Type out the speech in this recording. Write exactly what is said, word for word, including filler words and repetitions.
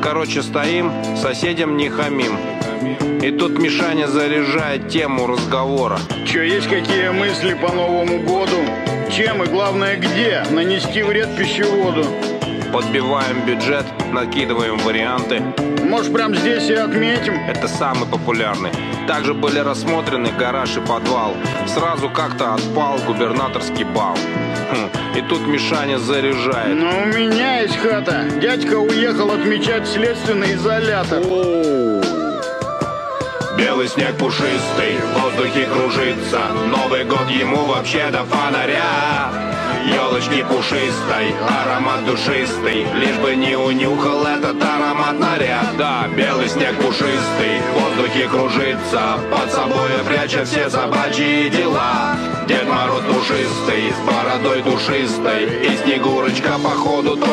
Короче, стоим, соседям не хамим. И тут Мишаня заряжает тему разговора. Че, есть какие мысли по Новому году? Чем и, главное, где нанести вред пищеводу? Подбиваем бюджет, накидываем варианты. Может, прям здесь и отметим? Это самый популярный. Также были рассмотрены гараж и подвал. Сразу как-то отпал губернаторский бал. Хм. И тут Мишаня заряжает. Но у меня есть хата. Дядька уехал отмечать следственный изолятор. Белый снег пушистый, в воздухе кружится. Новый год ему вообще до фонаря. Елочки пушистой, аромат душистый. Лишь бы не унюхал этот аромат наряд. Да, белый снег пушистый, в воздухе кружится, под собой пряча все собачьи дела. Дед Мороз пушистый, с бородой душистой, и Снегурочка походу тоже